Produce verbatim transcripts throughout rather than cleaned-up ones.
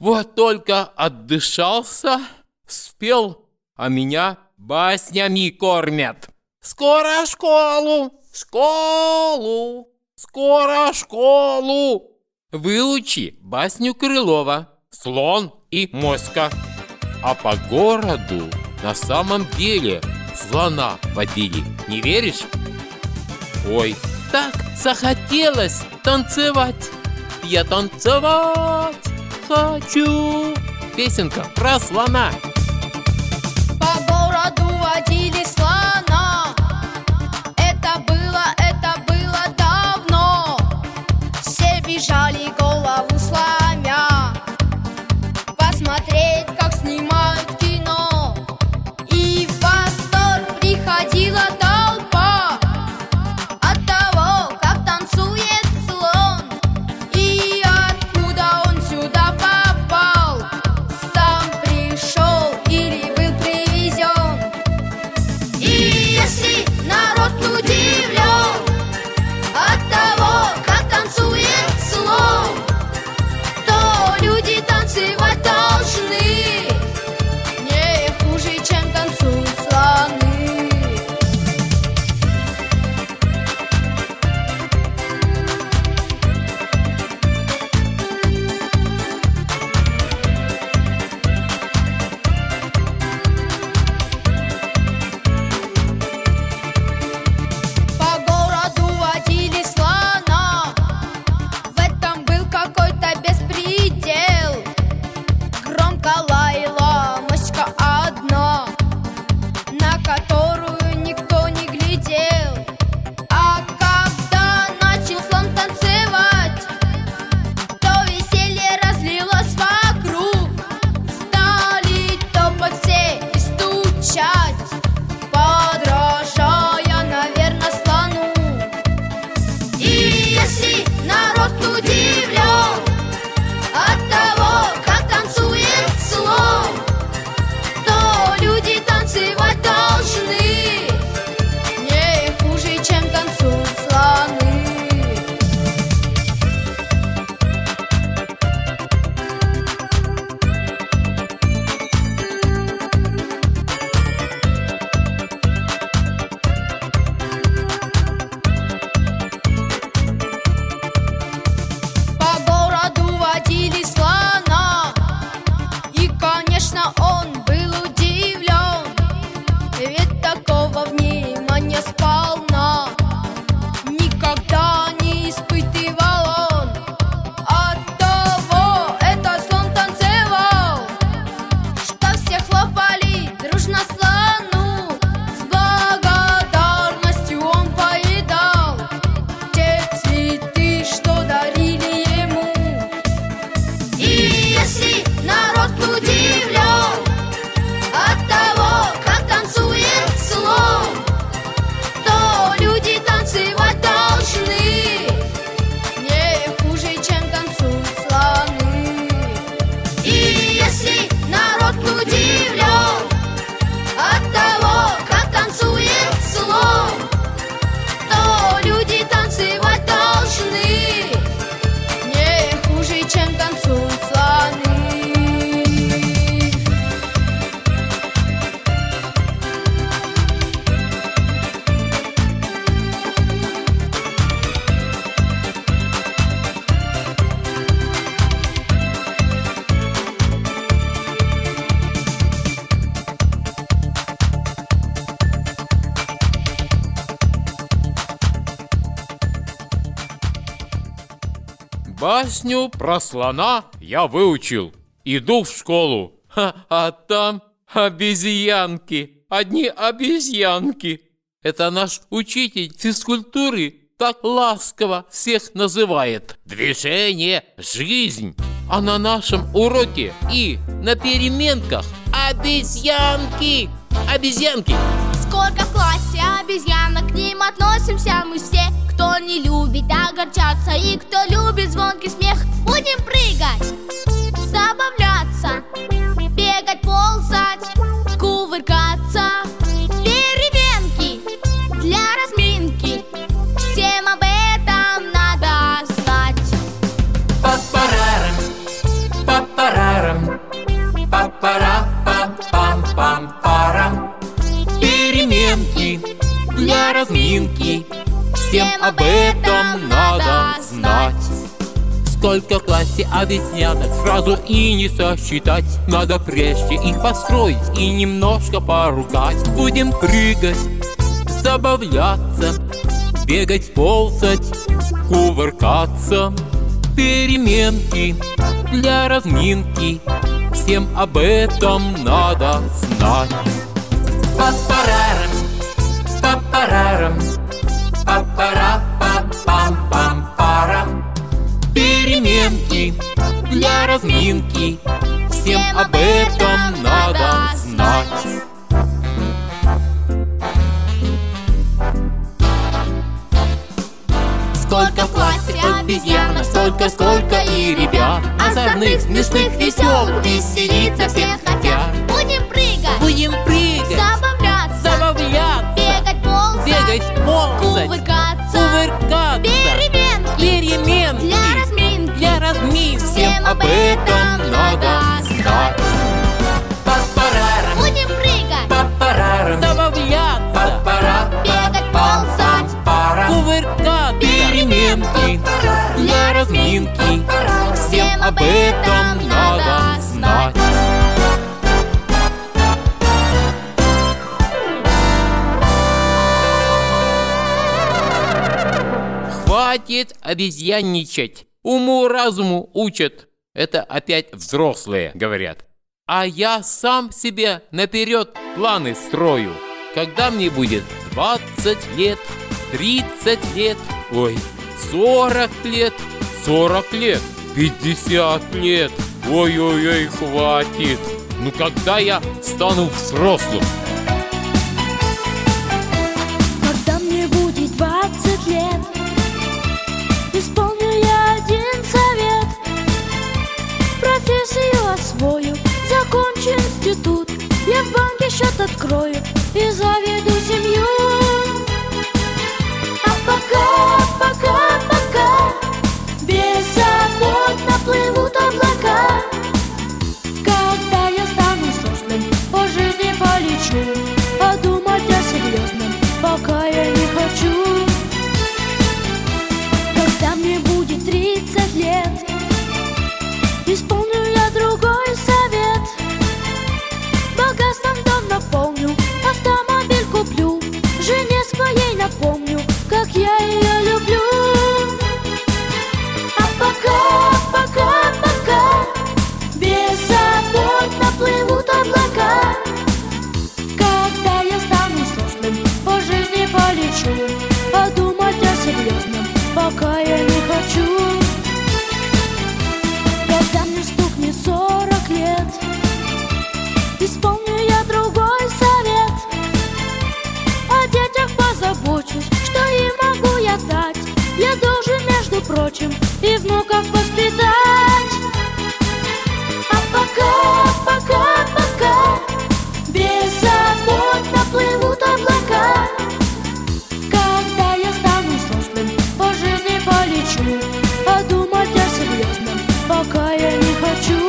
Вот только отдышался, спел, а меня баснями кормят. Скоро школу, школу, скоро школу. Выучи басню Крылова «Слон и моська». А по городу на самом деле слона водили. Не веришь? Ой, так захотелось танцевать. Я танцевать хочу. Песенка про слона. По городу водили слона. Это было, это было давно. Все бежали голову сломя, посмотреть, как снимают кино. И в восторг приходила толпа от того, как танцует слон. И откуда он сюда попал, сам пришел или был привезен. И если народ удивлен от того, как танцует слон, то люди танцевать должны не хуже, чем танцуют слоны. По городу водили слона. В этом был какой-то беспредел. Громко лаяла моська одна, на которую никто не глядел. А когда начал слон танцевать, то веселье разлилось вокруг. Стали топать все и стучать, подражая, наверное, слону. И если народ удивлен от того, как танцует слон, то люди танцевать должны не хуже, чем танцуют слоны. По городу водили слона. И, конечно, он был удивлен, ведь такого внимания сполна никогда не испытывал он. Оттого этот слон танцевал, что все хлопали дружно слону. С благодарностью он поедал те цветы, что дарили ему. И если народ удивлен от того, как танцует слон, то люди танцевать должны не хуже, чем танцуют слоны. И если народ удивлен от того, как танцует слон, то люди танцевать должны не хуже, чем танцуют слоны. Басню про слона я выучил. Иду в школу. Ха, а там обезьянки. Одни обезьянки. Это наш учитель физкультуры так ласково всех называет. Движение – жизнь. А на нашем уроке и на переменках обезьянки. Обезьянки. Сколько в классе обезьянок, к ним относимся мы все. Кто не любит огорчаться и кто любит звонкий смех. Будем прыгать, забавляться, бегать, ползать, кувыркаться. Переменки для разминки, всем об этом надо знать. Па-парара, па-парара. Папарам, папара, пам пам парам. Переменки для разминки, всем об этом надо знать. Сколько в классе обезьянок, сразу и не сосчитать. Надо прежде их построить и немножко поругать. Будем прыгать, забавляться, бегать, ползать, кувыркаться. Переменки для разминки, всем об этом надо знать. Папарарам, папарарам, папара, пам пам парам. Переменки для разминки, всем об этом надо знать. Сколько в классе обезьянок, столько, сколько и ребят, озорных, смешных, веселых, веселиться всех хотят. Будем прыгать, Будем прыгать, забавляться, забавляться, бегать, ползать, бегать, ползать, кувыркаться. кувыркаться. Переменки Переменки для разминки, для разминки, всем об этом надо знать. Папарарам, Будем прыгать, папарарам, забавляться, папара, бегать, ползать, парам, кувыркаться. Переменки для разминки, всем об этом надо знать. Хватит обезьянничать, уму-разуму учат. Это опять взрослые говорят. А я сам себе наперед планы строю. Когда мне будет двадцать лет, тридцать лет, ой, сорок лет, сорок лет, пятьдесят лет, ой-ой-ой, хватит. Ну когда я стану взрослым? Когда мне будет двадцать лет, исполню я один совет. Профессию освою, закончу институт, я в банке счет открою и заведу семью. А пока, пока, пока беззаботно плывут облака. Когда я стану взрослым, по жизни полечу, а думать о серьезном пока я не хочу. Когда мне будет тридцать лет, исполню я другой совет. Богатством дом наполню, автомобиль куплю, жене своей напомню, как я ее люблю. А пока, пока, пока беззаботно плывут облака. Когда я стану взрослым, по жизни полечу, а думать о серьезном пока я не хочу. Когда мне стукнет сорок лет, исполню я другой совет. О детях позабочусь, что им могу я дать. Я должен, между прочим, и внуков воспитать. А пока, пока, пока беззаботно плывут облака. Когда я стану взрослым, по жизни полечу, а думать о серьезном пока я не хочу.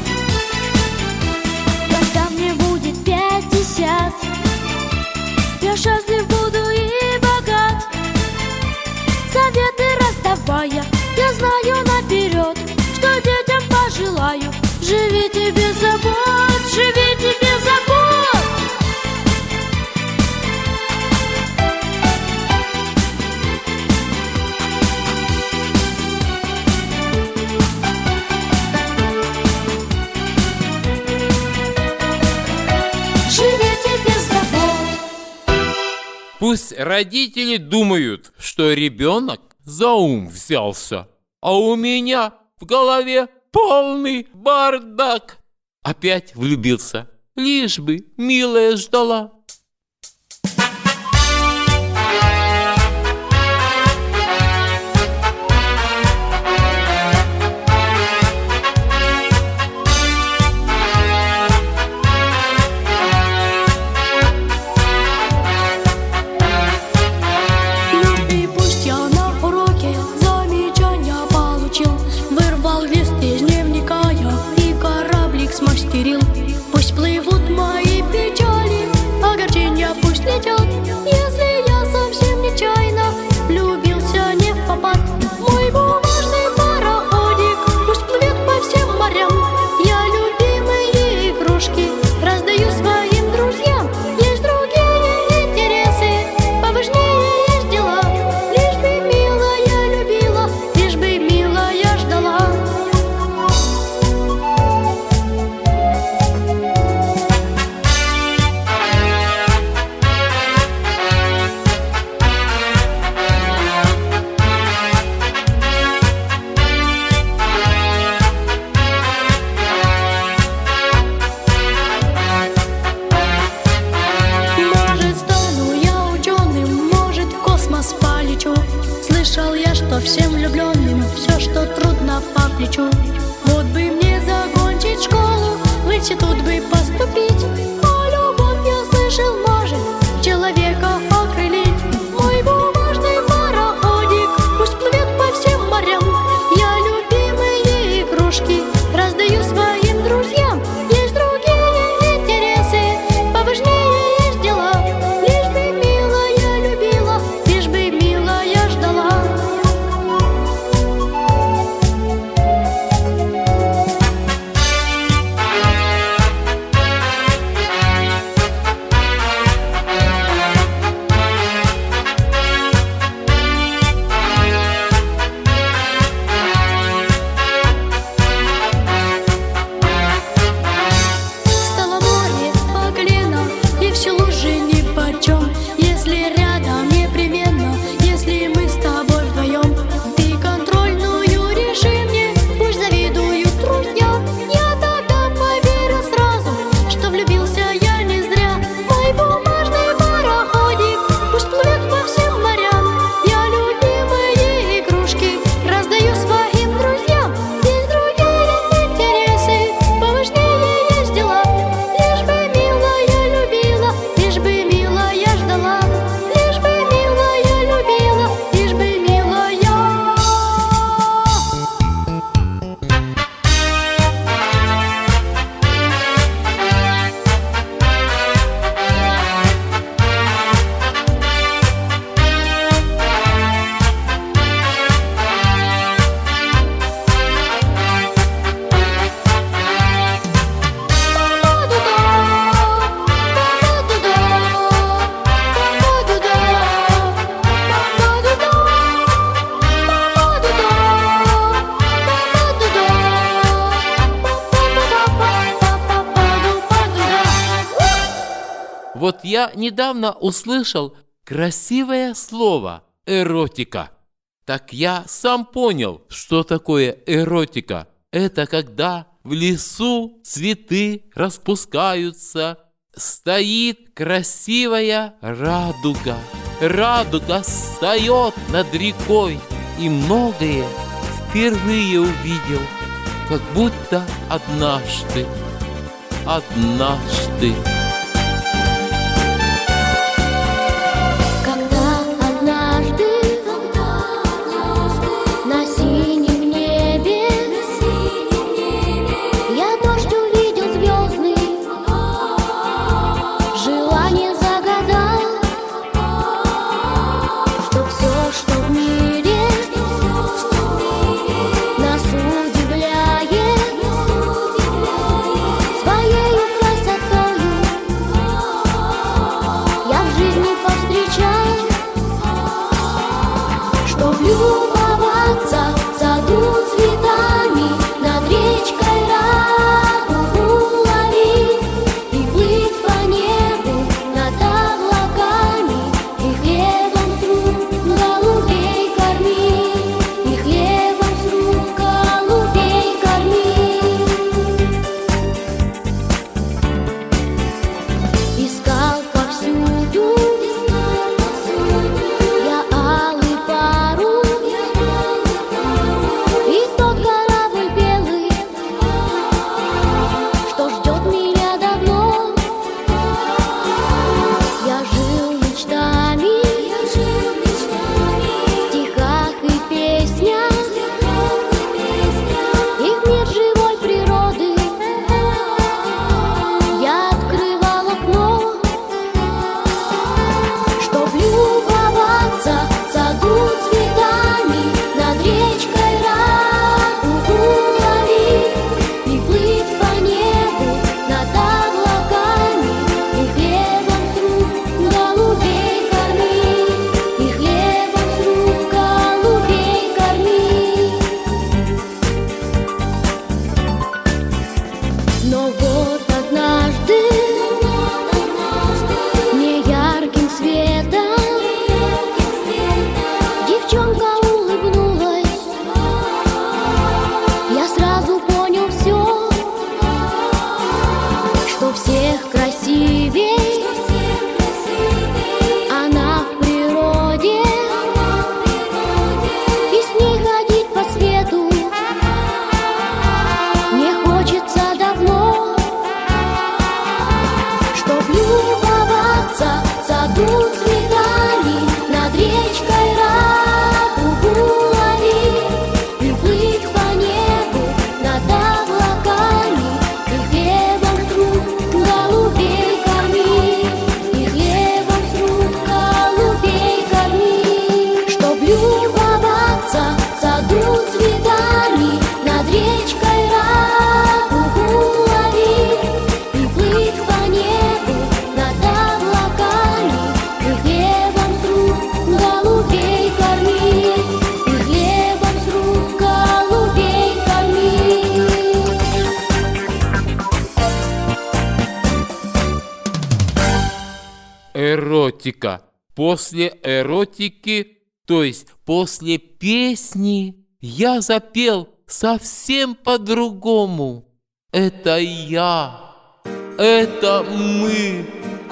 Когда мне будет пятьдесят, я счастлив буду и богат. Советы раздавая, я знаю наперед, что детям пожелаю: живите без забот, живите без забот. Пусть родители думают, что ребенок за ум взялся, а у меня в голове полный бардак. Опять влюбился, лишь бы милая ждала. Вырвал лист из дневника я, и корабль перил. Пусть плывут мои печали, огорчения пусть летят. Если я совсем нечаянно влюбился не в попад, мой бумажный пароходик пусть плывет по всем морям. Я любимые игрушки раздаю своим друзьям. Есть другие интересы, поважнее есть дела. Лишь бы милая любила, лишь бы милая ждала. Может, стану я ученым, может, в космос полечу. Слышал я, что всем влюбленным все, что трудно, по плечу. Вот бы мне закончить школу, в институт бы поступить. А любовь, я слышал, может человека окрылить. Мой бумажный пароходик пусть плывет по всем морям. Я любимые игрушки раздаю своим друзьям. Есть другие интересы, поважнее есть дела. Лишь бы милая любила, лишь бы милая ждала. Стало море по колено, и все лужи нипочем. Если рядом непременно, если мы с тобой вдвоем. Ты контрольную реши мне, пусть завидуют друзья. Я тогда поверю сразу, что влюбился я не зря. Мой бумажный пароходик пусть плывет по всем морям. Я любимые игрушки раздаю своим друзьям. Есть другие интересы, поважнее есть дела. Лишь бы милая любила, лишь бы милая ждала. Лишь бы милая любила, лишь бы милая. Вот я недавно услышал красивое слово «эротика». Так я сам понял, что такое эротика. Это когда в лесу цветы распускаются, стоит красивая радуга. Радуга встает над рекой, и многое впервые увидел, как будто однажды, однажды. Когда однажды на синем небе я дождь увидел звездный, желание загадал, что все, что в мире нас удивляет, своею красотою Но вот однажды неярким светом девчонка улыбнулась. Я сразу понял все, что всех красивей она в природе, и с ней ходить по свету мне хочется давно, чтоб любоваться в саду цветами, над речкой радугу ловить и плыть по небу над облаками, и хлебом с рук голубей кормить, и хлебом с рук голубей кормить. Чтоб любоваться в саду цветами, над речкой радугу ловить и плыть по небу над облаками, и хлебом с рук голубей кормить, и хлебом с рук голубей кормить. Эротика. После эротики, то есть после песни, я запел совсем по-другому. Это я, это мы.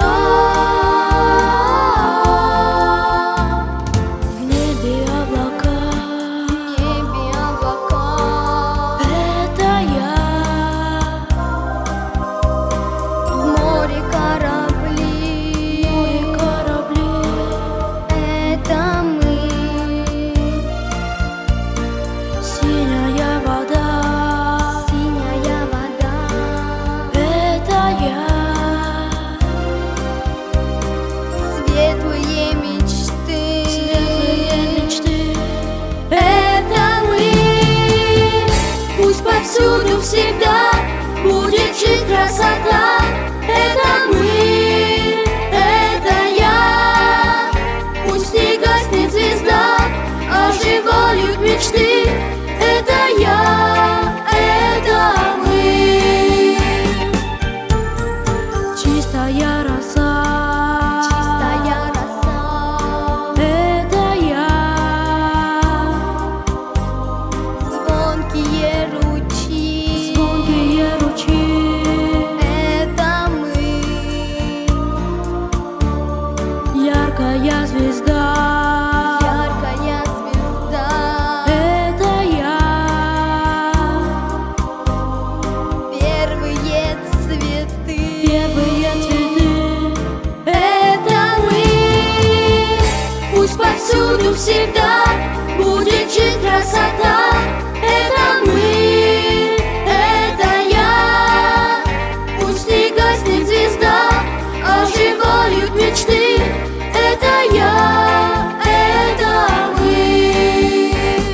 В небе облака, В небе облака, это я. в море корабли, Море корабли, это мы. синяя вода, Синяя вода, это я. светлые мечты, Светлые мечты, это мы. пусть повсюду всегда будет жить красота. Это мы, это я. Пусть не гаснет звезда, оживают мечты. Это я, это мы. Чистая роса, Чистая роса, это я. звонкие ручьи, Звонкие ручьи, это мы. яркая звезда, Яркая звезда, это я. первые цветы, Первые цветы, это мы. пусть повсюду всегда будет жить красота. Это мы, это я. Пусть не гаснет звезда, оживают мечты. Это я, это мы.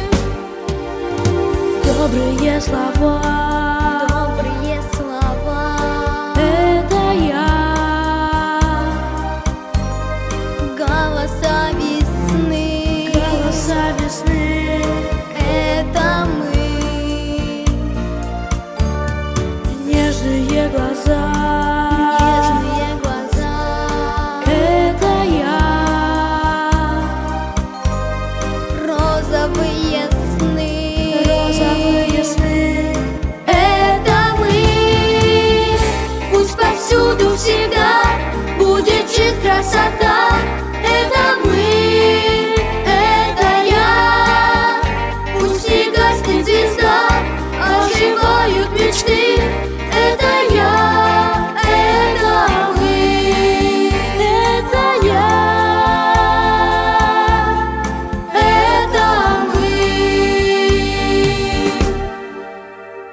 Добрые слова, добрые слова, это я. голоса весны, Голоса весны, это мы. нежные глаза,